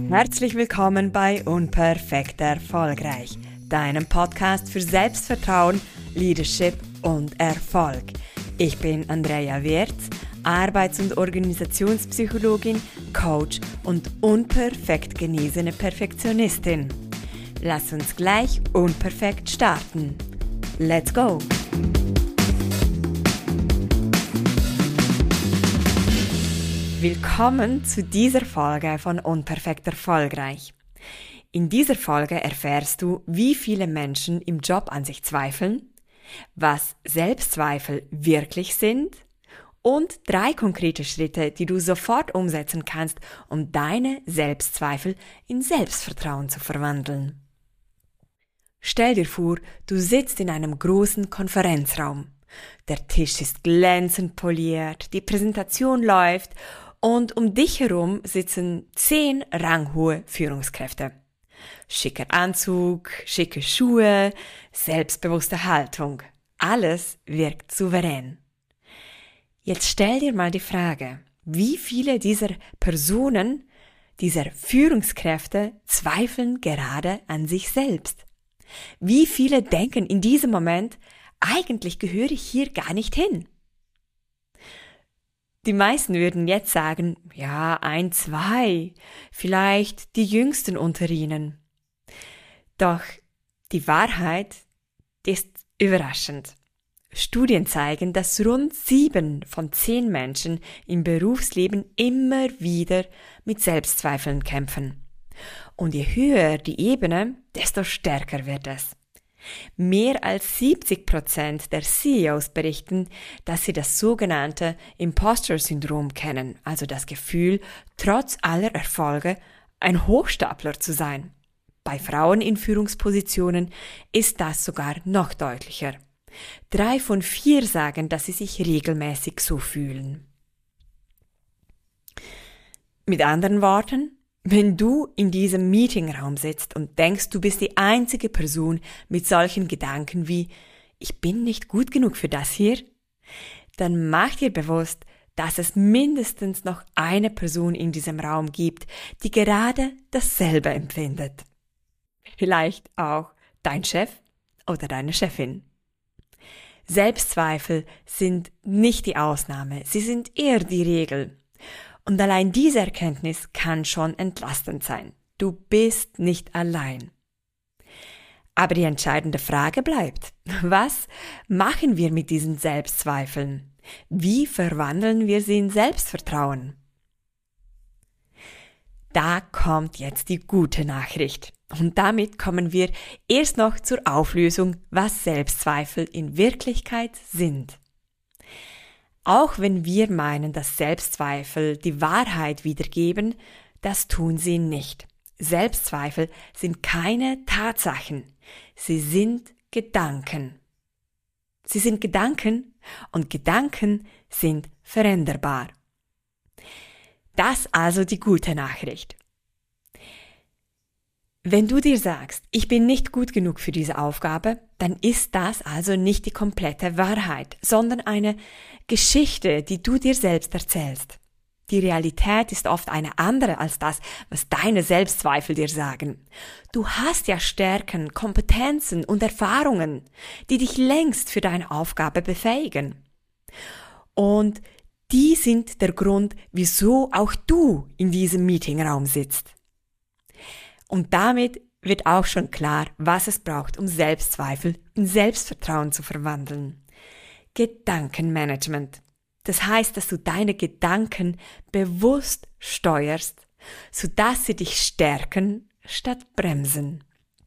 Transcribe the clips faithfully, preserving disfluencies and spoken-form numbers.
Herzlich willkommen bei Unperfekt Erfolgreich, deinem Podcast für Selbstvertrauen, Leadership und Erfolg. Ich bin Andrea Wirz, Arbeits- und Organisationspsychologin, Coach und unperfekt genesene Perfektionistin. Lass uns gleich unperfekt starten. Let's go! Willkommen zu dieser Folge von Unperfekt Erfolgreich. In dieser Folge erfährst du, wie viele Menschen im Job an sich zweifeln, was Selbstzweifel wirklich sind und drei konkrete Schritte, die du sofort umsetzen kannst, um deine Selbstzweifel in Selbstvertrauen zu verwandeln. Stell dir vor, du sitzt in einem großen Konferenzraum. Der Tisch ist glänzend poliert, die Präsentation läuft und um dich herum sitzen zehn ranghohe Führungskräfte. Schicker Anzug, schicke Schuhe, selbstbewusste Haltung. Alles wirkt souverän. Jetzt stell dir mal die Frage, wie viele dieser Personen, dieser Führungskräfte zweifeln gerade an sich selbst? Wie viele denken in diesem Moment, eigentlich gehöre ich hier gar nicht hin? Die meisten würden jetzt sagen, ja, ein, zwei, vielleicht die Jüngsten unter ihnen. Doch die Wahrheit ist überraschend. Studien zeigen, dass rund sieben von zehn Menschen im Berufsleben immer wieder mit Selbstzweifeln kämpfen. Und je höher die Ebene, desto stärker wird es. Mehr als siebzig Prozent der C E Os berichten, dass sie das sogenannte Imposter-Syndrom kennen, also das Gefühl, trotz aller Erfolge ein Hochstapler zu sein. Bei Frauen in Führungspositionen ist das sogar noch deutlicher. Drei von vier sagen, dass sie sich regelmäßig so fühlen. Mit anderen Worten, wenn du in diesem Meetingraum sitzt und denkst, du bist die einzige Person mit solchen Gedanken wie ich bin nicht gut genug für das hier, dann mach dir bewusst, dass es mindestens noch eine Person in diesem Raum gibt, die gerade dasselbe empfindet. Vielleicht auch dein Chef oder deine Chefin. Selbstzweifel sind nicht die Ausnahme, sie sind eher die Regel. Und allein diese Erkenntnis kann schon entlastend sein. Du bist nicht allein. Aber die entscheidende Frage bleibt, was machen wir mit diesen Selbstzweifeln? Wie verwandeln wir sie in Selbstvertrauen? Da kommt jetzt die gute Nachricht. Und damit kommen wir erst noch zur Auflösung, was Selbstzweifel in Wirklichkeit sind. Auch wenn wir meinen, dass Selbstzweifel die Wahrheit wiedergeben, das tun sie nicht. Selbstzweifel sind keine Tatsachen, sie sind Gedanken. Sie sind Gedanken und Gedanken sind veränderbar. Das also die gute Nachricht. Wenn du dir sagst, ich bin nicht gut genug für diese Aufgabe, dann ist das also nicht die komplette Wahrheit, sondern eine Geschichte, die du dir selbst erzählst. Die Realität ist oft eine andere als das, was deine Selbstzweifel dir sagen. Du hast ja Stärken, Kompetenzen und Erfahrungen, die dich längst für deine Aufgabe befähigen. Und die sind der Grund, wieso auch du in diesem Meetingraum sitzt. Und damit wird auch schon klar, was es braucht, um Selbstzweifel in Selbstvertrauen zu verwandeln. Gedankenmanagement. Das heißt, dass du deine Gedanken bewusst steuerst, sodass sie dich stärken statt bremsen.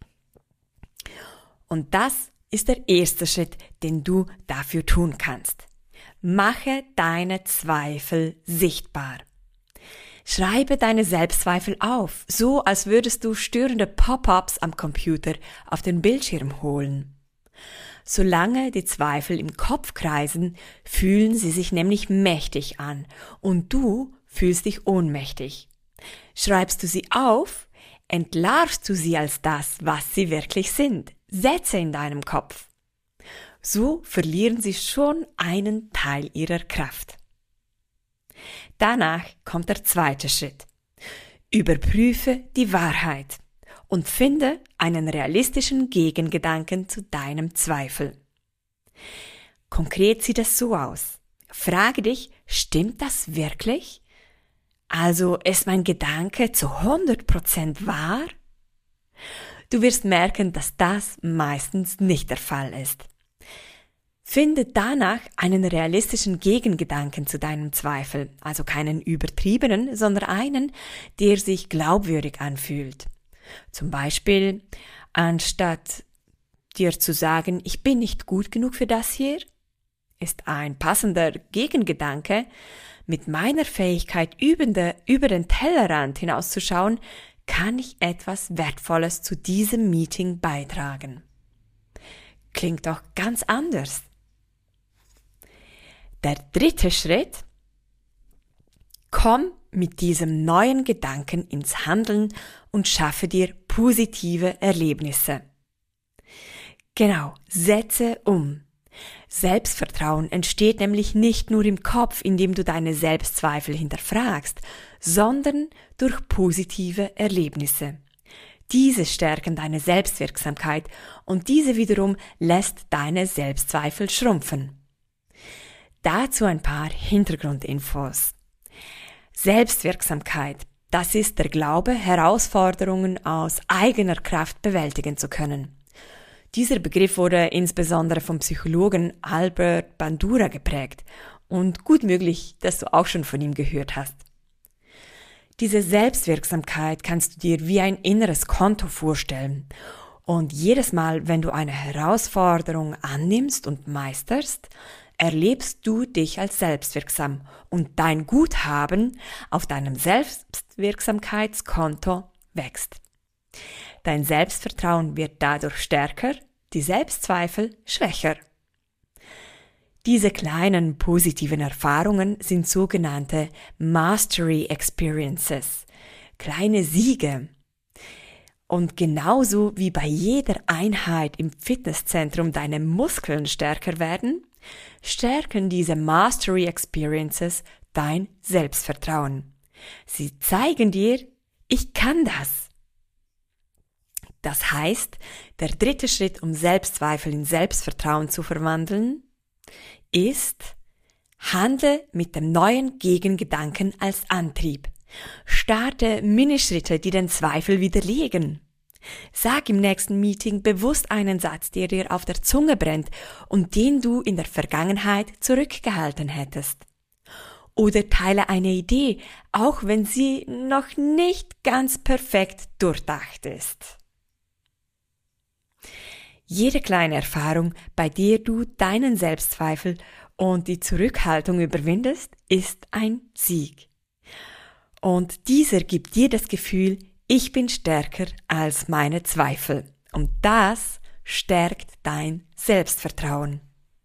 Und das ist der erste Schritt, den du dafür tun kannst. Mache deine Zweifel sichtbar. Schreibe deine Selbstzweifel auf, so als würdest du störende Pop-ups am Computer auf den Bildschirm holen. Solange die Zweifel im Kopf kreisen, fühlen sie sich nämlich mächtig an und du fühlst dich ohnmächtig. Schreibst du sie auf, entlarvst du sie als das, was sie wirklich sind, Sätze in deinem Kopf. So verlieren sie schon einen Teil ihrer Kraft. Danach kommt der zweite Schritt. Überprüfe die Wahrheit und finde einen realistischen Gegengedanken zu deinem Zweifel. Konkret sieht es so aus. Frage dich, stimmt das wirklich? Also ist mein Gedanke zu hundert Prozent wahr? Du wirst merken, dass das meistens nicht der Fall ist. Finde danach einen realistischen Gegengedanken zu deinem Zweifel, also keinen übertriebenen, sondern einen, der sich glaubwürdig anfühlt. Zum Beispiel, anstatt dir zu sagen, ich bin nicht gut genug für das hier, ist ein passender Gegengedanke, mit meiner Fähigkeit über, de, über den Tellerrand hinauszuschauen, kann ich etwas Wertvolles zu diesem Meeting beitragen. Klingt doch ganz anders. Der dritte Schritt: Komm mit diesem neuen Gedanken ins Handeln und schaffe dir positive Erlebnisse. Genau, setze um. Selbstvertrauen entsteht nämlich nicht nur im Kopf, indem du deine Selbstzweifel hinterfragst, sondern durch positive Erlebnisse. Diese stärken deine Selbstwirksamkeit und diese wiederum lässt deine Selbstzweifel schrumpfen. Dazu ein paar Hintergrundinfos. Selbstwirksamkeit, das ist der Glaube, Herausforderungen aus eigener Kraft bewältigen zu können. Dieser Begriff wurde insbesondere vom Psychologen Albert Bandura geprägt und gut möglich, dass du auch schon von ihm gehört hast. Diese Selbstwirksamkeit kannst du dir wie ein inneres Konto vorstellen und jedes Mal, wenn du eine Herausforderung annimmst und meisterst, erlebst du dich als selbstwirksam und dein Guthaben auf deinem Selbstwirksamkeitskonto wächst. Dein Selbstvertrauen wird dadurch stärker, die Selbstzweifel schwächer. Diese kleinen positiven Erfahrungen sind sogenannte Mastery Experiences, kleine Siege. Und genauso wie bei jeder Einheit im Fitnesszentrum deine Muskeln stärker werden, stärken diese Mastery Experiences dein Selbstvertrauen. Sie zeigen dir, ich kann das. Das heißt, der dritte Schritt, um Selbstzweifel in Selbstvertrauen zu verwandeln, ist, handle mit dem neuen Gegengedanken als Antrieb. Starte Minischritte, die den Zweifel widerlegen. Sag im nächsten Meeting bewusst einen Satz, der dir auf der Zunge brennt und den du in der Vergangenheit zurückgehalten hättest. Oder teile eine Idee, auch wenn sie noch nicht ganz perfekt durchdacht ist. Jede kleine Erfahrung, bei der du deinen Selbstzweifel und die Zurückhaltung überwindest, ist ein Sieg. Und dieser gibt dir das Gefühl, ich bin stärker als meine Zweifel. Und das stärkt dein Selbstvertrauen.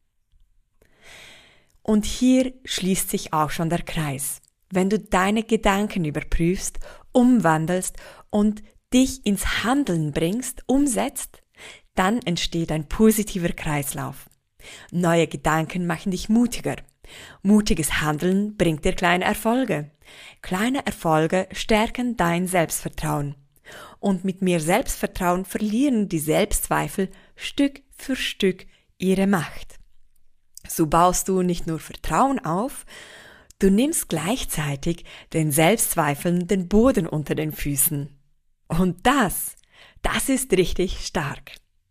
Und hier schließt sich auch schon der Kreis. Wenn du deine Gedanken überprüfst, umwandelst und dich ins Handeln bringst, umsetzt, dann entsteht ein positiver Kreislauf. Neue Gedanken machen dich mutiger. Mutiges Handeln bringt dir kleine Erfolge. Kleine Erfolge stärken dein Selbstvertrauen. Und mit mehr Selbstvertrauen verlieren die Selbstzweifel Stück für Stück ihre Macht. So baust du nicht nur Vertrauen auf, du nimmst gleichzeitig den Selbstzweifeln den Boden unter den Füßen. Und das, das ist richtig stark.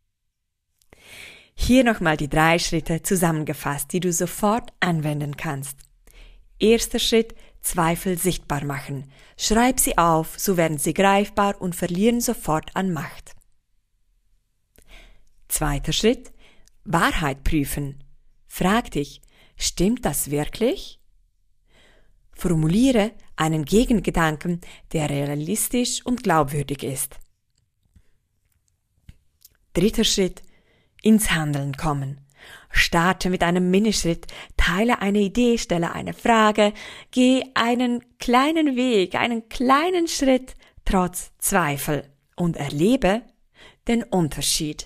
Hier nochmal die drei Schritte zusammengefasst, die du sofort anwenden kannst. Erster Schritt, Zweifel sichtbar machen. Schreib sie auf, so werden sie greifbar und verlieren sofort an Macht. Zweiter Schritt, Wahrheit prüfen. Frag dich, stimmt das wirklich? Formuliere einen Gegengedanken, der realistisch und glaubwürdig ist. Dritter Schritt, ins Handeln kommen. Starte mit einem Minischritt, teile eine Idee, stelle eine Frage, geh einen kleinen Weg, einen kleinen Schritt trotz Zweifel und erlebe den Unterschied.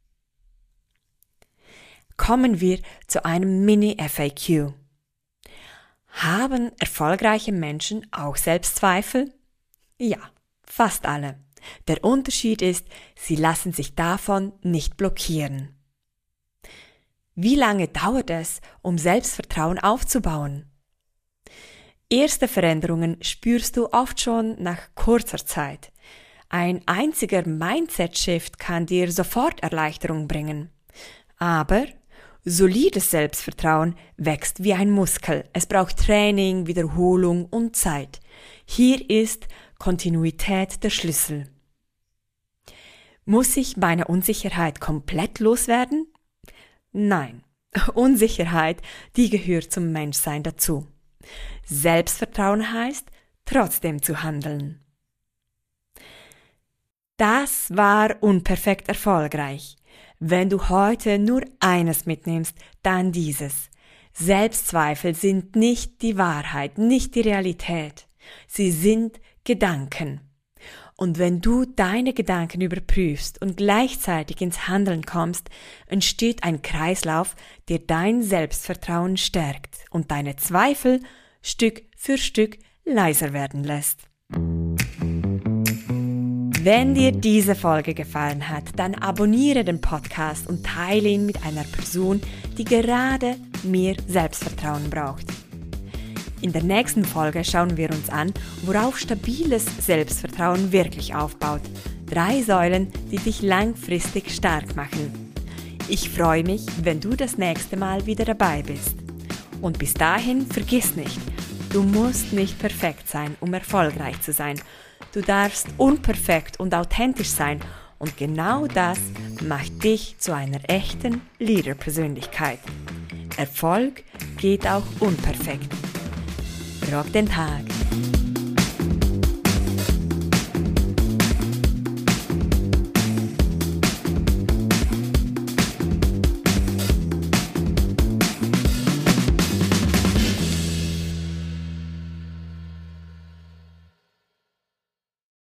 Kommen wir zu einem Mini-F A Q. Haben erfolgreiche Menschen auch Selbstzweifel? Ja, fast alle. Der Unterschied ist, sie lassen sich davon nicht blockieren. Wie lange dauert es, um Selbstvertrauen aufzubauen? Erste Veränderungen spürst du oft schon nach kurzer Zeit. Ein einziger Mindset-Shift kann dir sofort Erleichterung bringen. Aber solides Selbstvertrauen wächst wie ein Muskel. Es braucht Training, Wiederholung und Zeit. Hier ist Kontinuität der Schlüssel. Muss ich meine Unsicherheit komplett loswerden? Nein, Unsicherheit, die gehört zum Menschsein dazu. Selbstvertrauen heißt, trotzdem zu handeln. Das war unperfekt erfolgreich. Wenn du heute nur eines mitnimmst, dann dieses. Selbstzweifel sind nicht die Wahrheit, nicht die Realität. Sie sind Gedanken. Und wenn du deine Gedanken überprüfst und gleichzeitig ins Handeln kommst, entsteht ein Kreislauf, der dein Selbstvertrauen stärkt und deine Zweifel Stück für Stück leiser werden lässt. Wenn dir diese Folge gefallen hat, dann abonniere den Podcast und teile ihn mit einer Person, die gerade mehr Selbstvertrauen braucht. In der nächsten Folge schauen wir uns an, worauf stabiles Selbstvertrauen wirklich aufbaut. Drei Säulen, die dich langfristig stark machen. Ich freue mich, wenn du das nächste Mal wieder dabei bist. Und bis dahin vergiss nicht, du musst nicht perfekt sein, um erfolgreich zu sein. Du darfst unperfekt und authentisch sein und genau das macht dich zu einer echten Leader-Persönlichkeit. Erfolg geht auch unperfekt. Rock den Tag!